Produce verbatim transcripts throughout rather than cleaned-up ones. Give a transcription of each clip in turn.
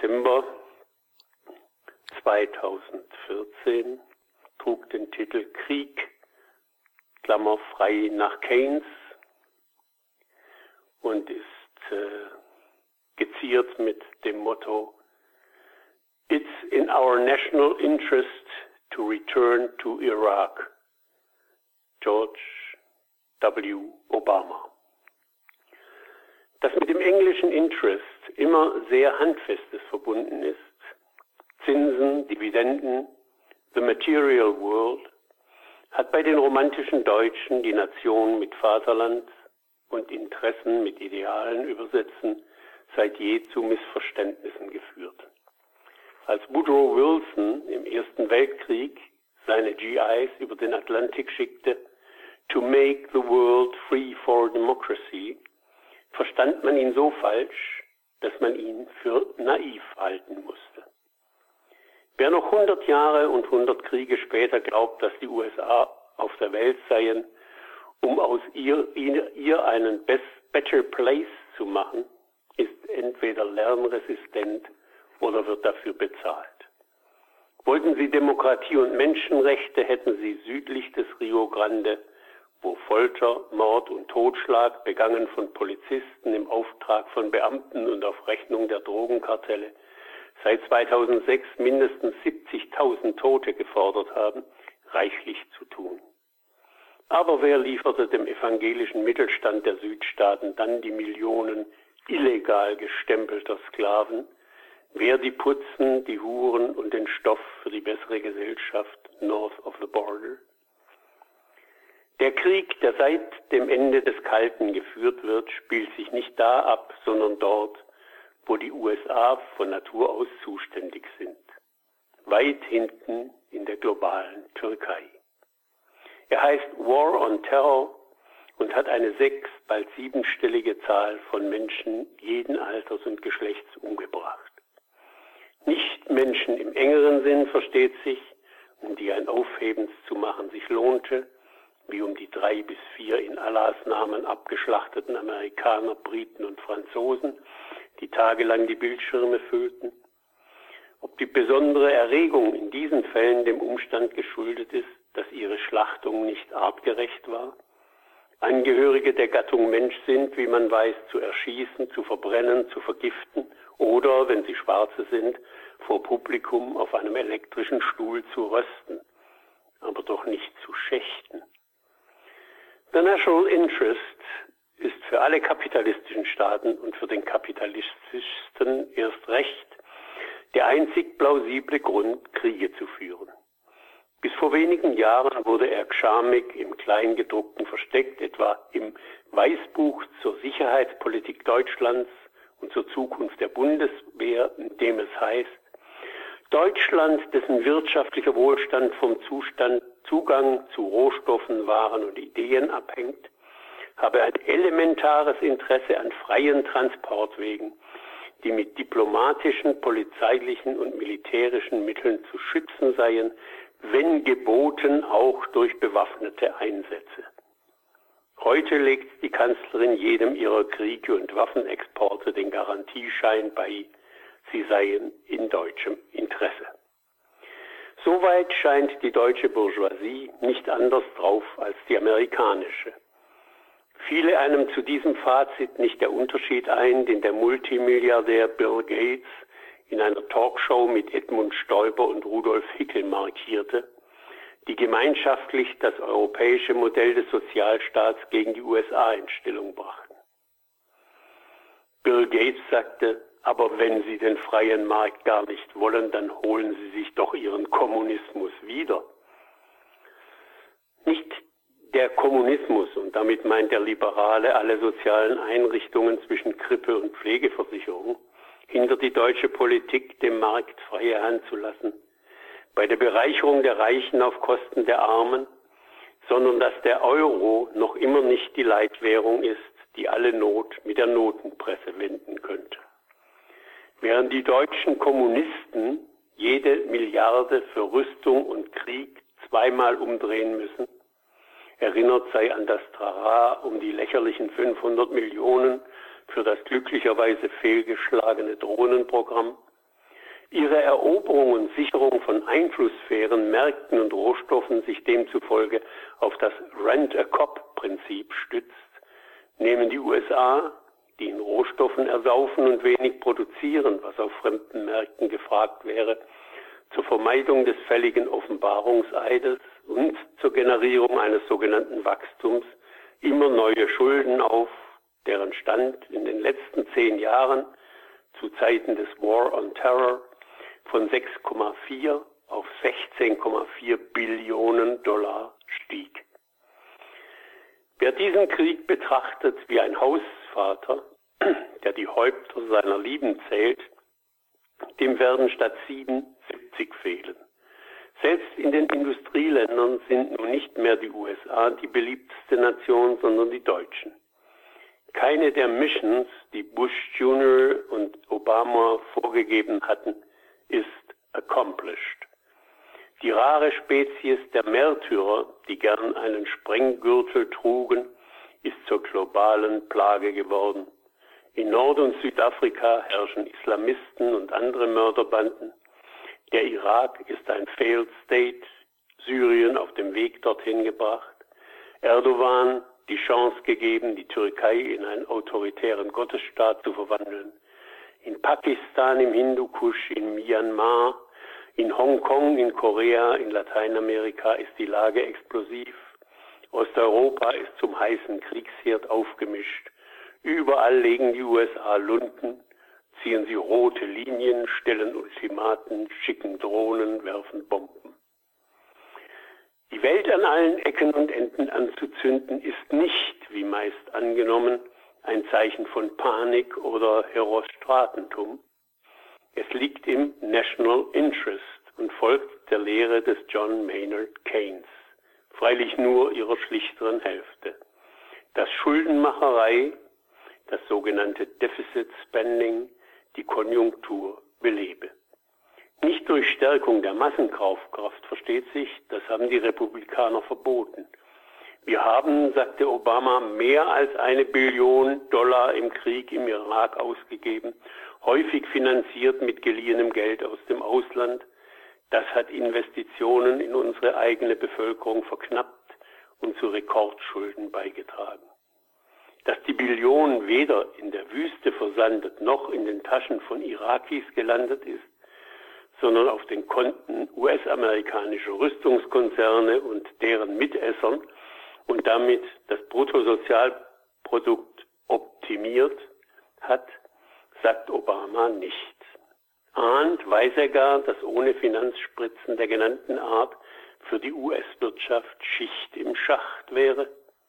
Dezember zweitausendvierzehn, trug den Titel Krieg, Klammer frei nach Keynes, und ist äh, geziert mit dem Motto It's in our national interest to return to Iraq. George W. Obama. Dass mit dem englischen Interest immer sehr Handfestes verbunden ist, Zinsen, Dividenden, the material world, hat bei den romantischen Deutschen die Nation mit Vaterland und Interessen mit Idealen übersetzen seit je zu Missverständnissen geführt. Als Woodrow Wilson im Ersten Weltkrieg seine G Is über den Atlantik schickte, to make the world free for democracy, verstand man ihn so falsch, dass man ihn für naiv halten musste. Wer noch hundert Jahre und hundert Kriege später glaubt, dass die U S A auf der Welt seien, um aus ihr, ihr einen best, better place zu machen, ist entweder lernresistent oder wird dafür bezahlt. Wollten sie Demokratie und Menschenrechte, hätten sie südlich des Rio Grande, wo Folter, Mord und Totschlag, begangen von Polizisten im Auftrag von Beamten und auf Rechnung der Drogenkartelle, seit zweitausendsechs mindestens siebzigtausend Tote gefordert haben, reichlich zu tun. Aber wer lieferte dem evangelischen Mittelstand der Südstaaten dann die Millionen illegal gestempelter Sklaven? Wer die Putzen, die Huren und den Stoff für die bessere Gesellschaft north of the border? Der Krieg, der seit dem Ende des Kalten geführt wird, spielt sich nicht da ab, sondern dort, wo die U S A von Natur aus zuständig sind. Weit hinten in der globalen Türkei. Er heißt War on Terror und hat eine sechs-, bald siebenstellige Zahl von Menschen jeden Alters und Geschlechts umgebracht. Nicht Menschen im engeren Sinn, versteht sich, um die ein Aufhebens zu machen sich lohnte, wie um die drei bis vier in Allahs Namen abgeschlachteten Amerikaner, Briten und Franzosen, die tagelang die Bildschirme füllten. Ob die besondere Erregung in diesen Fällen dem Umstand geschuldet ist, dass ihre Schlachtung nicht artgerecht war, Angehörige der Gattung Mensch sind, wie man weiß, zu erschießen, zu verbrennen, zu vergiften oder, wenn sie Schwarze sind, vor Publikum auf einem elektrischen Stuhl zu rösten, aber doch nicht zu schächten. The National Interest ist für alle kapitalistischen Staaten und für den Kapitalisten erst recht der einzig plausible Grund, Kriege zu führen. Bis vor wenigen Jahren wurde er schamig im Kleingedruckten versteckt, etwa im Weißbuch zur Sicherheitspolitik Deutschlands und zur Zukunft der Bundeswehr, in dem es heißt, Deutschland, dessen wirtschaftlicher Wohlstand vom Zustand, Zugang zu Rohstoffen, Waren und Ideen abhängt, habe ein elementares Interesse an freien Transportwegen, die mit diplomatischen, polizeilichen und militärischen Mitteln zu schützen seien, wenn geboten auch durch bewaffnete Einsätze. Heute legt die Kanzlerin jedem ihrer Kriege und Waffenexporte den Garantieschein bei, sie seien in deutschem Interesse. Soweit scheint die deutsche Bourgeoisie nicht anders drauf als die amerikanische. Fiele einem zu diesem Fazit nicht der Unterschied ein, den der Multimilliardär Bill Gates in einer Talkshow mit Edmund Stoiber und Rudolf Hickel markierte, die gemeinschaftlich das europäische Modell des Sozialstaats gegen die U S A in Stellung brachten. Bill Gates sagte, aber wenn Sie den freien Markt gar nicht wollen, dann holen Sie sich doch Ihren Kommunismus wieder. Nicht der Kommunismus, und damit meint der Liberale alle sozialen Einrichtungen zwischen Krippe und Pflegeversicherung, hindert die deutsche Politik, dem Markt freie Hand zu lassen, bei der Bereicherung der Reichen auf Kosten der Armen, sondern dass der Euro noch immer nicht die Leitwährung ist, die alle Not mit der Notenpresse wenden könnte. Während die deutschen Kommunisten jede Milliarde für Rüstung und Krieg zweimal umdrehen müssen, erinnert sei an das Trara um die lächerlichen fünfhundert Millionen für das glücklicherweise fehlgeschlagene Drohnenprogramm, ihre Eroberung und Sicherung von Einflusssphären, Märkten und Rohstoffen sich demzufolge auf das Rent-a-Cop-Prinzip stützt, nehmen die U S A, die in Rohstoffen ersaufen und wenig produzieren, was auf fremden Märkten gefragt wäre, zur Vermeidung des fälligen Offenbarungseides und zur Generierung eines sogenannten Wachstums immer neue Schulden auf, deren Stand in den letzten zehn Jahren zu Zeiten des War on Terror von sechs Komma vier auf sechzehn Komma vier Billionen Dollar stieg. Wer diesen Krieg betrachtet wie ein Hausvater, der die Häupter seiner Lieben zählt, dem werden statt sieben siebzig fehlen. Selbst in den Industrieländern sind nun nicht mehr die U S A die beliebteste Nation, sondern die Deutschen. Keine der Missions, die Bush Junior und Obama vorgegeben hatten, ist accomplished. Die rare Spezies der Märtyrer, die gern einen Sprenggürtel trugen, ist zur globalen Plage geworden. In Nord- und Südafrika herrschen Islamisten und andere Mörderbanden. Der Irak ist ein Failed State, Syrien auf dem Weg dorthin gebracht. Erdogan die Chance gegeben, die Türkei in einen autoritären Gottesstaat zu verwandeln. In Pakistan, im Hindukusch, in Myanmar, in Hongkong, in Korea, in Lateinamerika ist die Lage explosiv. Osteuropa ist zum heißen Kriegsherd aufgemischt. Überall legen die U S A Lunten, ziehen sie rote Linien, stellen Ultimaten, schicken Drohnen, werfen Bomben. Die Welt an allen Ecken und Enden anzuzünden, ist nicht, wie meist angenommen, ein Zeichen von Panik oder Herostratentum. Es liegt im National Interest und folgt der Lehre des John Maynard Keynes, freilich nur ihrer schlichteren Hälfte. Dass Schuldenmacherei, das sogenannte Deficit Spending, die Konjunktur belebe. Nicht durch Stärkung der Massenkaufkraft, versteht sich, das haben die Republikaner verboten. Wir haben, sagte Obama, mehr als eine Billion Dollar im Krieg im Irak ausgegeben, häufig finanziert mit geliehenem Geld aus dem Ausland. Das hat Investitionen in unsere eigene Bevölkerung verknappt und zu Rekordschulden beigetragen. Dass die Billion weder in der Wüste versandet noch in den Taschen von Irakis gelandet ist, sondern auf den Konten U S-amerikanischer Rüstungskonzerne und deren Mitessern und damit das Bruttosozialprodukt optimiert hat, sagt Obama nicht. Ahnt, weiß er gar, dass ohne Finanzspritzen der genannten Art für die U S-Wirtschaft Schicht im Schacht wäre?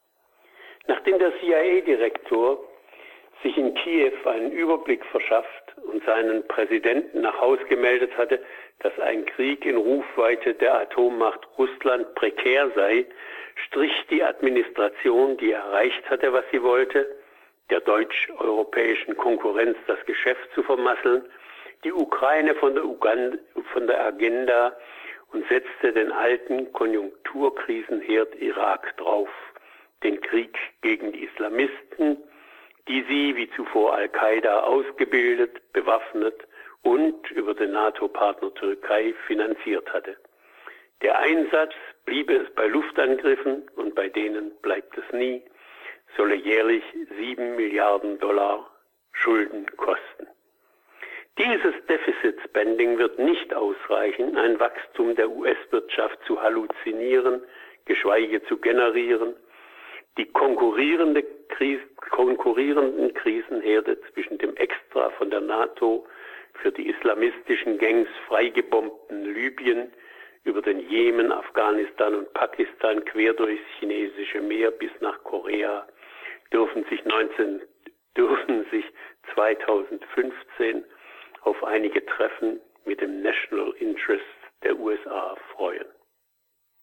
Nachdem der C I A-Direktor sich in Kiew einen Überblick verschafft und seinen Präsidenten nach Haus gemeldet hatte, dass ein Krieg in Rufweite der Atommacht Russland prekär sei, strich die Administration, die erreicht hatte, was sie wollte, der deutsch-europäischen Konkurrenz das Geschäft zu vermasseln, die Ukraine von der, Uganda, von der Agenda und setzte den alten Konjunkturkrisenherd Irak drauf, den Krieg gegen die Islamisten, die sie wie zuvor Al-Qaida ausgebildet, bewaffnet und über den NATO-Partner Türkei finanziert hatte. Der Einsatz, bliebe es bei Luftangriffen, und bei denen bleibt es nie, solle jährlich sieben Milliarden Dollar Schulden kosten. Dieses Deficit Spending wird nicht ausreichen, ein Wachstum der U S-Wirtschaft zu halluzinieren, geschweige zu generieren. Die konkurrierende Krise, konkurrierenden Krisenherde zwischen dem extra von der NATO für die islamistischen Gangs freigebombten Libyen über den Jemen, Afghanistan und Pakistan quer durchs chinesische Meer bis nach Korea dürfen sich, neunzehn, dürfen sich zweitausendfünfzehn auf einige Treffen mit dem National Interest der U S A freuen.